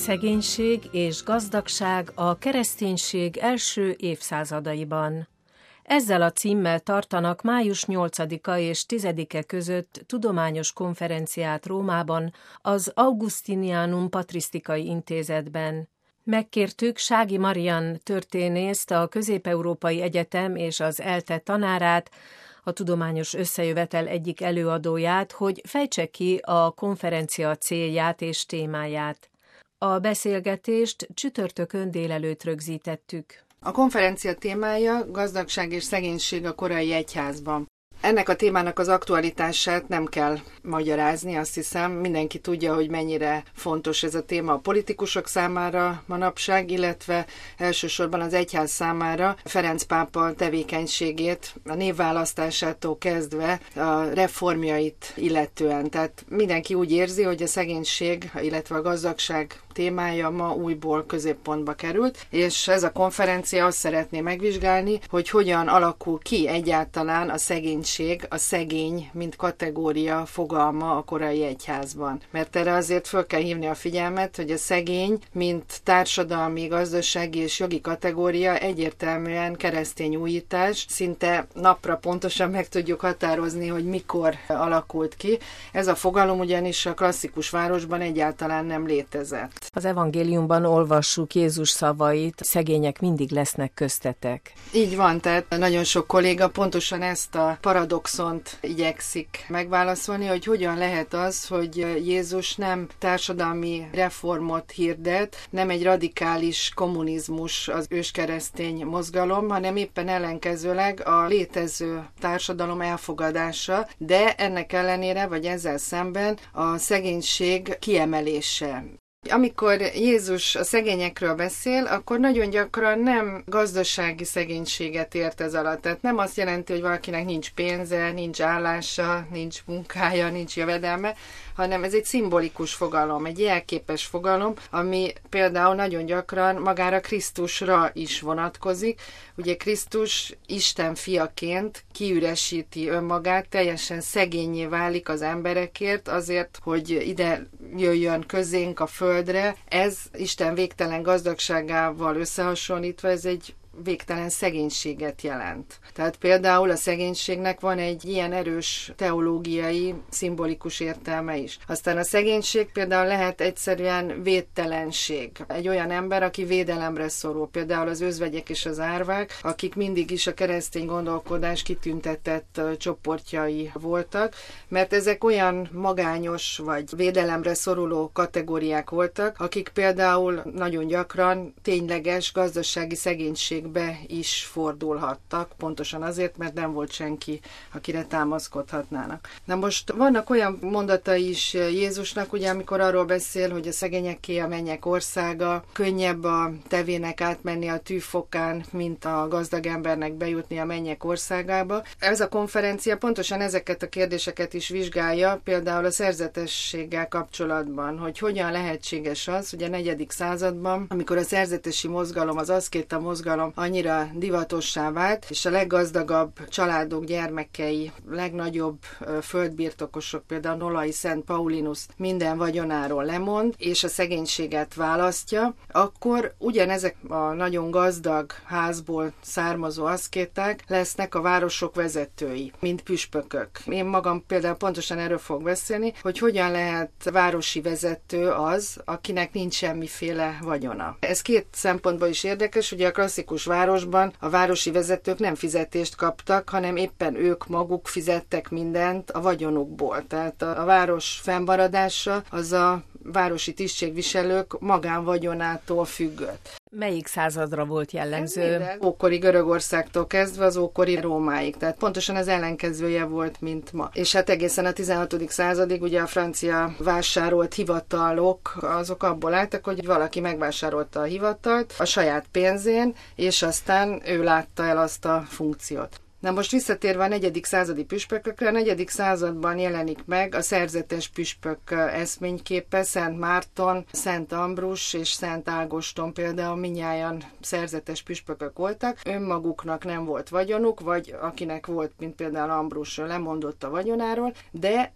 Szegénység és gazdagság a kereszténység első évszázadaiban. Ezzel a címmel tartanak május 8-a és 10-e között tudományos konferenciát Rómában, az Augustinianum Patrisztikai Intézetben. Megkértük Sági Marian történészt, a Közép-Európai Egyetem és az ELTE tanárát, a Tudományos Összejövetel egyik előadóját, hogy fejtse ki a konferencia célját és témáját. A beszélgetést csütörtökön délelőtt rögzítettük. A konferencia témája gazdagság és szegénység a korai egyházban. Ennek a témának az aktualitását nem kell magyarázni, azt hiszem. Mindenki tudja, hogy mennyire fontos ez a téma a politikusok számára manapság, illetve elsősorban az egyház számára Ferenc pápa tevékenységét, a névválasztásától kezdve a reformjait illetően. Tehát mindenki úgy érzi, hogy a szegénység, illetve a gazdagság témája ma újból középpontba került, és ez a konferencia azt szeretné megvizsgálni, hogy hogyan alakul ki egyáltalán a szegénység, a szegény, mint kategória fogalma a korai egyházban. Mert erre azért föl kell hívni a figyelmet, hogy a szegény, mint társadalmi, gazdasági és jogi kategória egyértelműen keresztény újítás, szinte napra pontosan meg tudjuk határozni, hogy mikor alakult ki. Ez a fogalom ugyanis a klasszikus városban egyáltalán nem létezett. Az evangéliumban olvassuk Jézus szavait, szegények mindig lesznek köztetek. Így van, tehát nagyon sok kolléga pontosan ezt a paradoxont igyekszik megválaszolni, hogy hogyan lehet az, hogy Jézus nem társadalmi reformot hirdet, nem egy radikális kommunizmus az őskeresztény mozgalom, hanem éppen ellenkezőleg a létező társadalom elfogadása, de ennek ellenére, vagy ezzel szemben a szegénység kiemelése. Amikor Jézus a szegényekről beszél, akkor nagyon gyakran nem gazdasági szegénységet ért ez alatt. Tehát nem azt jelenti, hogy valakinek nincs pénze, nincs állása, nincs munkája, nincs jövedelme, hanem ez egy szimbolikus fogalom, egy jelképes fogalom, ami például nagyon gyakran magára Krisztusra is vonatkozik. Ugye Krisztus Isten fiaként kiüresíti önmagát, teljesen szegénnyé válik az emberekért, azért, hogy ide jöjjön közénk a földre. Ez Isten végtelen gazdagságával összehasonlítva, ez egy végtelen szegénységet jelent. Tehát például a szegénységnek van egy ilyen erős teológiai, szimbolikus értelme is. Aztán a szegénység például lehet egyszerűen védtelenség. Egy olyan ember, aki védelemre szorul, például az özvegyek és az árvák, akik mindig is a keresztény gondolkodás kitüntetett csoportjai voltak, mert ezek olyan magányos vagy védelemre szoruló kategóriák voltak, akik például nagyon gyakran tényleges gazdasági szegénység is fordulhattak, pontosan azért, mert nem volt senki, akire támaszkodhatnának. Na most vannak olyan mondatai is Jézusnak, ugye, amikor arról beszél, hogy a szegényekké a mennyek országa, könnyebb a tevének átmenni a tűfokán, mint a gazdag embernek bejutni a mennyek országába. Ez a konferencia pontosan ezeket a kérdéseket is vizsgálja, például a szerzetességgel kapcsolatban, hogy hogyan lehetséges az, hogy a 4. században, amikor a szerzetesi mozgalom, az aszkéta mozgalom annyira divatossá vált, és a leggazdagabb családok gyermekei, legnagyobb földbirtokosok, például Nolai Szent Paulinus minden vagyonáról lemond, és a szegénységet választja, akkor ugyanezek a nagyon gazdag házból származó aszkéták lesznek a városok vezetői, mint püspökök. Én magam például pontosan erről fogok beszélni, hogy hogyan lehet városi vezető az, akinek nincs semmiféle vagyona. Ez két szempontból is érdekes, ugye a klasszikus városban a városi vezetők nem fizetést kaptak, hanem éppen ők maguk fizettek mindent a vagyonukból. Tehát a város fennmaradása az a városi tisztségviselők magánvagyonától függött. Melyik századra volt jellemző? Ókori Görögországtól kezdve az ókori Rómáig. Tehát pontosan az ellenkezője volt, mint ma. És hát egészen a 16. századig ugye a francia vásárolt hivatalok, azok abból álltak, hogy valaki megvásárolta a hivatalt a saját pénzén, és aztán ő látta el azt a funkciót. Na most visszatérve a 4. századi püspökökre, a 4. században jelenik meg a szerzetes püspök eszményképe, Szent Márton, Szent Ambrus és Szent Ágoston például mindnyájan szerzetes püspökök voltak. Önmaguknak nem volt vagyonuk, vagy akinek volt, mint például Ambrus, lemondott a vagyonáról, de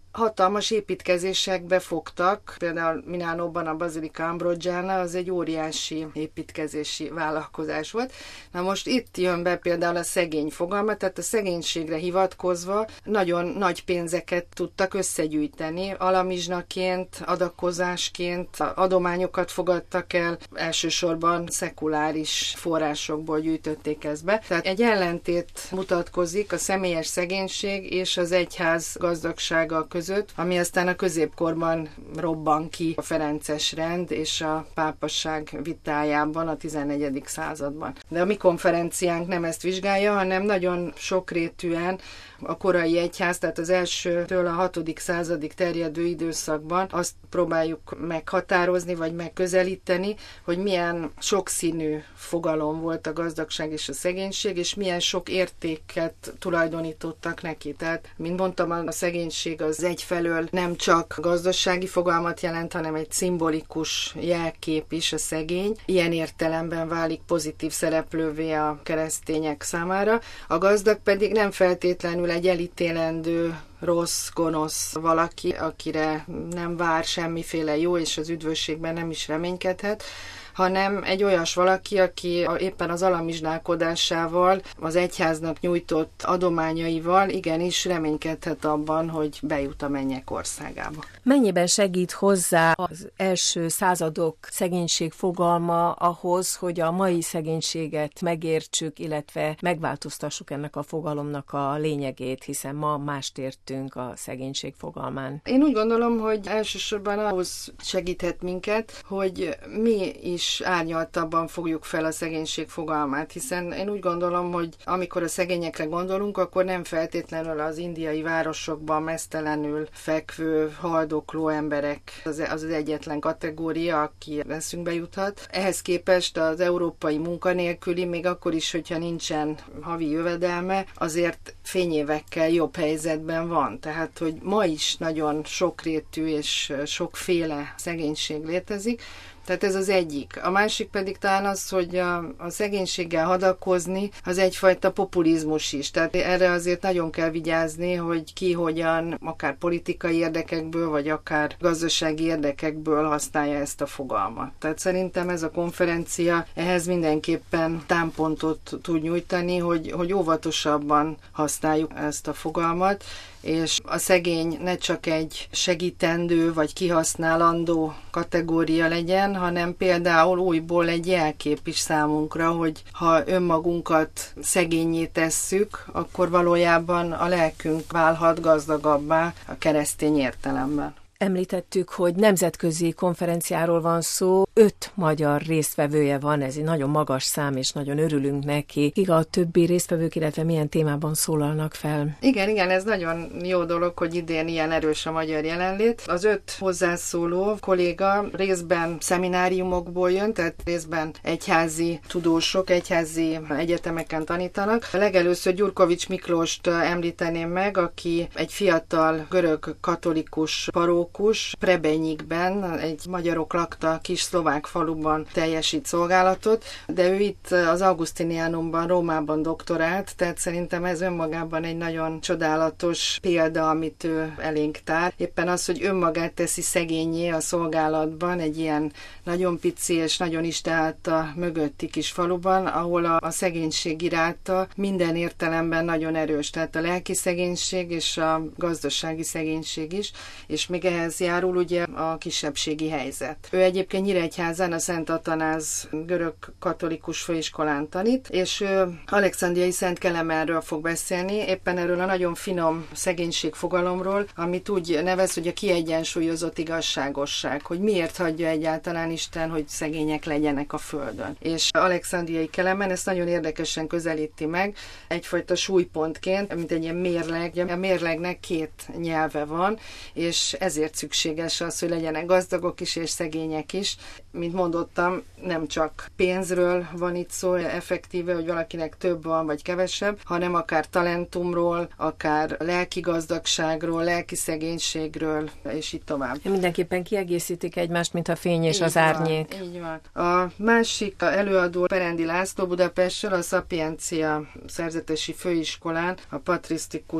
hatalmas építkezésekbe fogtak, például Milánóban a Basilica Ambroggiana az egy óriási építkezési vállalkozás volt. Na most itt jön be például a szegény fogalma, tehát a szegénységre hivatkozva nagyon nagy pénzeket tudtak összegyűjteni, alamizsnaként, adakozásként, adományokat fogadtak el, elsősorban szekuláris forrásokból gyűjtötték ezt be. Tehát egy ellentét mutatkozik a személyes szegénység és az egyház gazdagsága között, ami aztán a középkorban robban ki a ferences rend és a pápaság vitájában a 14. században. De a mi konferenciánk nem ezt vizsgálja, hanem nagyon sokrétűen a korai egyház, tehát az elsőtől a 6. századig terjedő időszakban azt próbáljuk meghatározni, vagy megközelíteni, hogy milyen sokszínű fogalom volt a gazdagság és a szegénység, és milyen sok értéket tulajdonítottak neki. Tehát, mint mondtam, a szegénység az egyfelől nem csak gazdasági fogalmat jelent, hanem egy szimbolikus jelkép is a szegény. Ilyen értelemben válik pozitív szereplővé a keresztények számára. A gazdag pedig nem feltétlenül egy elítélendő, rossz, gonosz valaki, akire nem vár semmiféle jó, és az üdvösségben nem is reménykedhet, hanem egy olyas valaki, aki éppen az alamizsnálkodásával, az egyháznak nyújtott adományaival igenis reménykedhet abban, hogy bejut a mennyek országába. Mennyiben segít hozzá az első századok szegénység fogalma ahhoz, hogy a mai szegénységet megértsük, illetve megváltoztassuk ennek a fogalomnak a lényegét, hiszen ma mást értünk a szegénység fogalmán? Én úgy gondolom, hogy elsősorban ahhoz segíthet minket, hogy mi is árnyaltabban fogjuk fel a szegénység fogalmát, hiszen én úgy gondolom, hogy amikor a szegényekre gondolunk, akkor nem feltétlenül az indiai városokban meztelenül fekvő, haldokló emberek az egyetlen kategória, aki eszünkbe juthat. Ehhez képest az európai munkanélküli, még akkor is, hogyha nincsen havi jövedelme, azért fényévekkel jobb helyzetben van. Tehát, hogy ma is nagyon sokrétű és sokféle szegénység létezik. Tehát ez az egyik. A másik pedig talán az, hogy a szegénységgel hadakozni, az egyfajta populizmus is. Tehát erre azért nagyon kell vigyázni, hogy ki hogyan, akár politikai érdekekből, vagy akár gazdasági érdekekből használja ezt a fogalmat. Tehát szerintem ez a konferencia ehhez mindenképpen támpontot tud nyújtani, hogy óvatosabban használjuk ezt a fogalmat, és a szegény ne csak egy segítendő vagy kihasználandó kategória legyen, hanem például újból egy jelkép is számunkra, hogy ha önmagunkat szegénnyé tesszük, akkor valójában a lelkünk válhat gazdagabbá a keresztény értelemben. Említettük, hogy nemzetközi konferenciáról van szó, 5 magyar résztvevője van, ez egy nagyon magas szám, és nagyon örülünk neki. Kik a többi résztvevők, illetve milyen témában szólalnak fel? Igen, ez nagyon jó dolog, hogy idén ilyen erős a magyar jelenlét. Az 5 hozzászóló kolléga részben szemináriumokból jön, tehát részben egyházi tudósok, egyházi egyetemeken tanítanak. Legelőször Gyurkovics Miklóst említeném meg, aki egy fiatal görög katolikus parókus, Prebenyikben, egy magyarok lakta kis szlovák faluban teljesít szolgálatot, de ő itt az Augustinianumban, Rómában doktorált, tehát szerintem ez önmagában egy nagyon csodálatos példa, amit ő elénk tár. Éppen az, hogy önmagát teszi szegénnyé a szolgálatban, egy ilyen nagyon pici és nagyon istenháta mögötti kis faluban, ahol a szegénység iráta minden értelemben nagyon erős, tehát a lelki szegénység és a gazdasági szegénység is, és még ehhez járul ugye a kisebbségi helyzet. Ő egyébként Nyíregyházán a Szent Atanáz görög katolikus főiskolán tanít, és ő Alexandriai Szent Kelemenről fog beszélni, éppen erről a nagyon finom szegénység fogalomról, amit úgy nevez, hogy a kiegyensúlyozott igazságosság, hogy miért hagyja egyáltalán Isten, hogy szegények legyenek a földön. És Alexandriai Kelemen ezt nagyon érdekesen közelíti meg, egyfajta súlypontként, mint egy ilyen mérleg. A mérlegnek 2 nyelve van, és ezért szükséges az, hogy legyenek gazdagok is és szegények is. Mint mondottam, nem csak pénzről van itt szó effektíve, hogy valakinek több van vagy kevesebb, hanem akár talentumról, akár lelki gazdagságról, lelki szegénységről, és így tovább. Mindenképpen kiegészítik egymást, mint a fény és az árnyék. Így van. A másik előadó Perendi László Budapestről, a Szapiencia szerzetesi főiskolán, a patrisztikus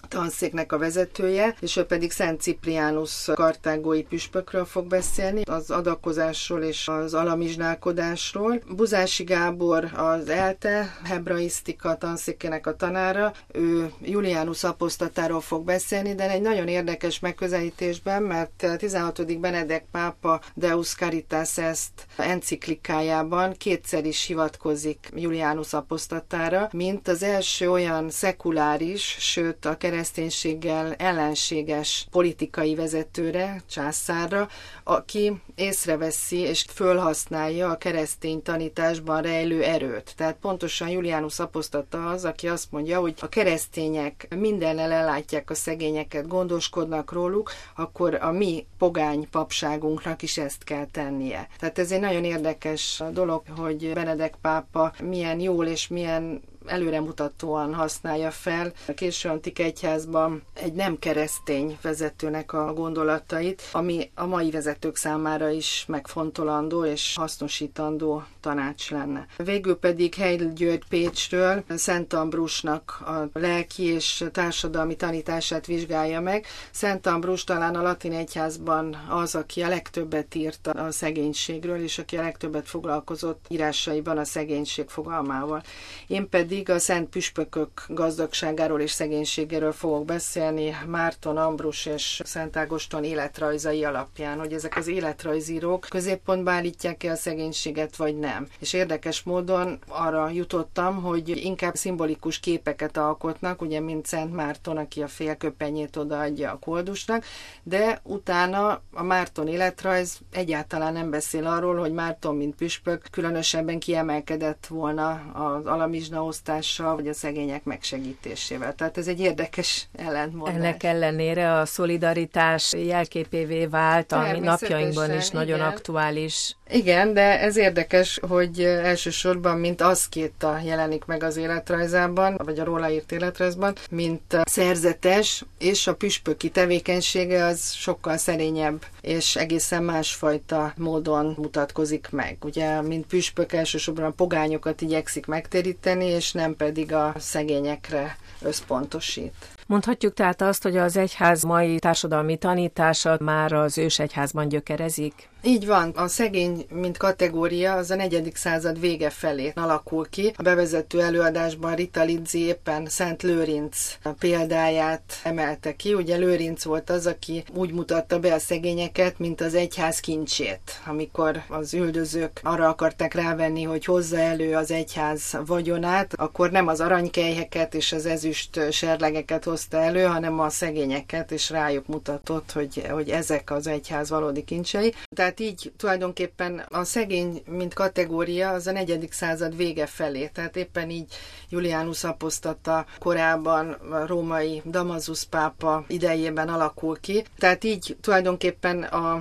tanszéknek a vezetője, és ő pedig Szent Cipriánus kartágói püspökről fog beszélni, az adakozásról és az alamizsnálkodásról. Buzási Gábor az ELTE hebraisztika tanszékének a tanára, ő Julianus aposztatáról fog beszélni, de egy nagyon érdekes megközelítésben, mert 16. Benedek pápa Deus Caritas Est enciklikájában kétszer is hivatkozik Julianus aposztatára, mint az első olyan szekuláris, sőt a kereszténységgel ellenséges politikai vezetőre, császárra, aki észreveszi és fölhasználja a keresztény tanításban rejlő erőt. Tehát pontosan Julianus aposztata az, aki azt mondja, hogy a keresztények mindennel ellátják a szegényeket, gondoskodnak róluk, akkor a mi pogány papságunknak is ezt kell tennie. Tehát ez egy nagyon érdekes dolog, hogy Benedek pápa milyen jól és milyen előremutatóan használja fel a késő antik egyházban egy nem keresztény vezetőnek a gondolatait, ami a mai vezetők számára is megfontolandó és hasznosítandó tanács lenne. Végül pedig Heil György Pécsről Szent Ambrusnak a lelki és társadalmi tanítását vizsgálja meg. Szent Ambrus talán a latin egyházban az, aki a legtöbbet írt a szegénységről, és aki a legtöbbet foglalkozott írásaiban a szegénység fogalmával. Én pedig a szent püspökök gazdagságáról és szegénységéről fogok beszélni Márton, Ambrus és Szent Ágoston életrajzai alapján, hogy ezek az életrajzírók középpontba állítják-e a szegénységet, vagy nem. És érdekes módon arra jutottam, hogy inkább szimbolikus képeket alkotnak, ugye mint Szent Márton, aki a félköpenyét odaadja a koldusnak, de utána a Márton életrajz egyáltalán nem beszél arról, hogy Márton, mint püspök, különösebben kiemelkedett volna az alamizsna osztással, vagy a szegények megsegítésével. Tehát ez egy érdekes ellentmondás. Ennek ellenére a szolidaritás jelképévé vált, ami napjainkban is nagyon aktuális. Igen, de ez érdekes, hogy elsősorban mint aszkéta jelenik meg az életrajzában, vagy a róla írt életrajzban, mint szerzetes, és a püspöki tevékenysége az sokkal szerényebb, és egészen másfajta módon mutatkozik meg. Ugye, mint püspök elsősorban a pogányokat igyekszik megtéríteni, és nem pedig a szegényekre összpontosít. Mondhatjuk tehát azt, hogy az egyház mai társadalmi tanítása már az ősegyházban gyökerezik? Így van. A szegény, mint kategória, az a 4. század vége felé alakul ki. A bevezető előadásban Rita Lidzi éppen Szent Lőrinc példáját emelte ki. Ugye Lőrinc volt az, aki úgy mutatta be a szegényeket, mint az egyház kincsét. Amikor az üldözők arra akarták rávenni, hogy hozza elő az egyház vagyonát, akkor nem az aranykelyheket és az ezüst serlegeket hozta elő, hanem a szegényeket, és rájuk mutatott, hogy ezek az egyház valódi kincsei. Tehát így tulajdonképpen a szegény, mint kategória, az a 4. század vége felé. Tehát éppen így Julianus aposztata korában a római Damasus pápa idejében alakul ki. Tehát így tulajdonképpen a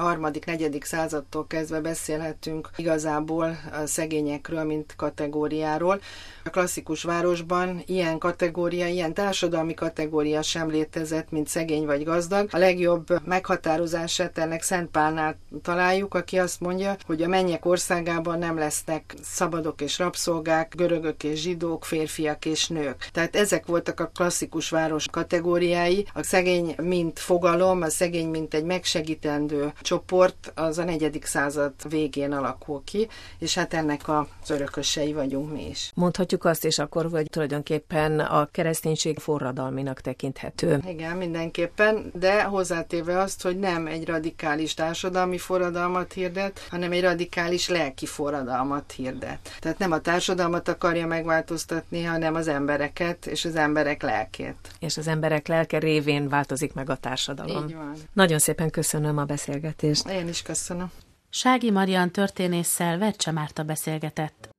3.-4. századtól kezdve beszélhetünk igazából a szegényekről, mint kategóriáról. A klasszikus városban ilyen kategória, ilyen társadalmi kategória sem létezett, mint szegény vagy gazdag. A legjobb meghatározását ennek Szent Pálnál találjuk, aki azt mondja, hogy a mennyek országában nem lesznek szabadok és rabszolgák, görögök és zsidók, férfiak és nők. Tehát ezek voltak a klasszikus város kategóriái. A szegény mint fogalom, a szegény mint egy megsegítendő csoport, az a 4. század végén alakul ki, és hát ennek az örökösei vagyunk mi is. Mondhatjuk azt is akkor, hogy tulajdonképpen a kereszténység forradalminak tekinthető. Igen, mindenképpen, de hozzátéve azt, hogy nem egy radikális társadalmi forradalmat hirdet, hanem egy radikális lelki forradalmat hirdet. Tehát nem a társadalmat akarja megváltoztatni, hanem az embereket és az emberek lelkét. És az emberek lelke révén változik meg a társadalom. Így van. Nagyon szépen köszönöm a beszélgetést. Én is köszönöm. Sági Marian történésszel Vercse Márta beszélgetett.